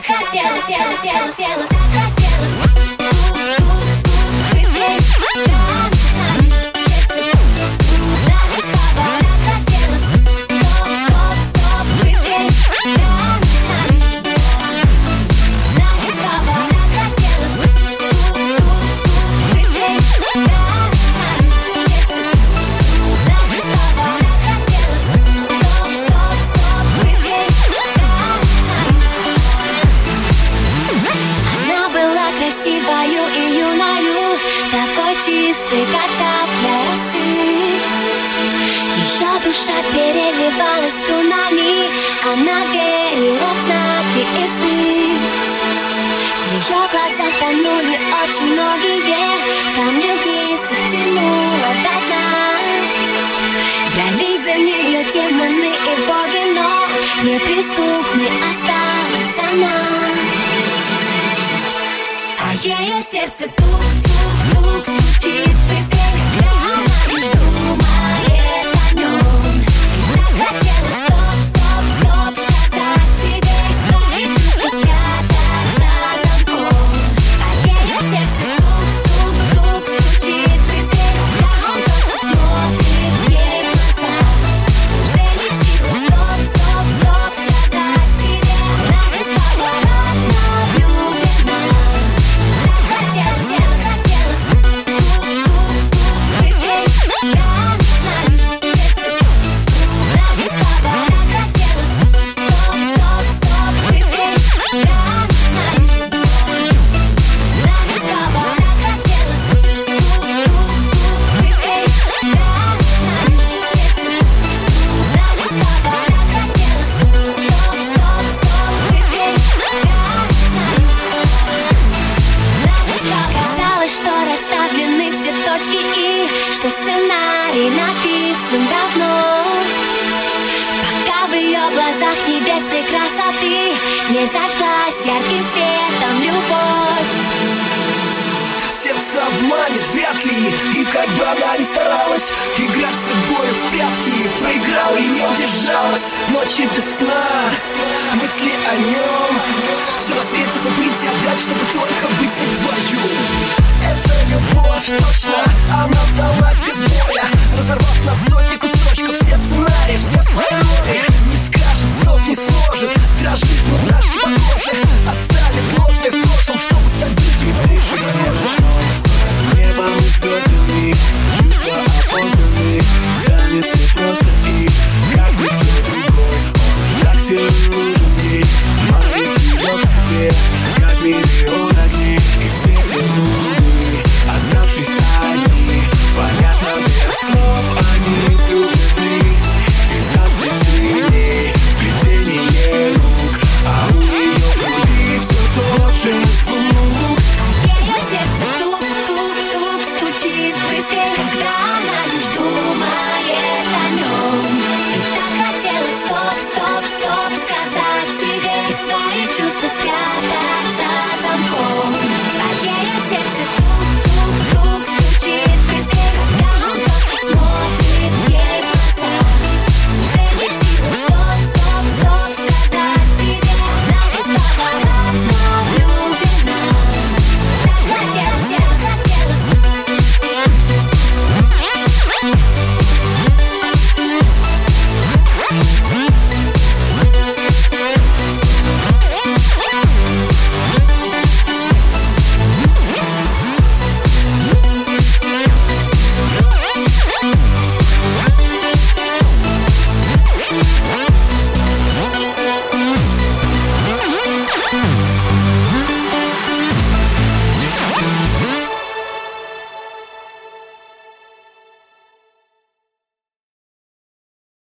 так хотелось, так хотелось. Быстрей, нам без слова, так хотелось. Стоп, быстрей, нам без слова, так хотелось. Быстрей, нам без слова, так хотелось. Стоп, быстрей. Она была красивою и юною, такой чистой, как капля росы. Ее душа переливалась струнами, она верила в знаки и сны. В ее глазах тонули очень многие камни вниз, их тянуло до дна. Дрались за нее демоны и боги, но неприступной осталась она. А ее сердце тук-тук-тук стучит быстрее, когда она лишь думает о нем. И так хотелось стоп, сказать себе свои чувства, спрятать за замком. А ее сердце тук-тук-тук стучит быстрее, когда он просто смотрит ей в глаза. Уже не в силах стоп, сказать себе, она без поворота влюблена. Хотелось, быстрей, нам без слова, так хотелось. Стоп, быстрей, нам без слова, так хотелось. Быстрей, нам без слова, так хотелось. Стоп, быстрей. Казалось, что расставлены все точки и что сценарий написан давно. Пока в ее глазах небесной красоты не зажглась ярким светом любовь. Сердце обманет вряд ли, и как бы она ни старалась играть с судьбою в прятки, проиграла и не удержалась. Ночи без сна, мысли о нем, все на свете забыть и отдать, чтобы только быть с ним вдвоем. Это любовь, точно, она сдалась без боя, разорвав на сотни кусочков все сценарии, все свои роли. Не скажет стоп, не сможет, дрожит мурашки по коже, оставит ложное в прошлом, чтобы стать ближе, и ты же не можешь. Небом и звездами, чувства опознаны, станет все просто и как никто другой. Он так сильно нужен ей, манит ее к себе, как миллион огней, и в свете луны, оставшись одни, понятно без слов, они влюблены. И в танце теней, в плетении рук, а у нее в груди все тот же звук. Ее сердце тук-тук-тук стучит быстрее, когда она лишь думает о нем. И так хотелось стоп, сказать себе свои чувства спрятать.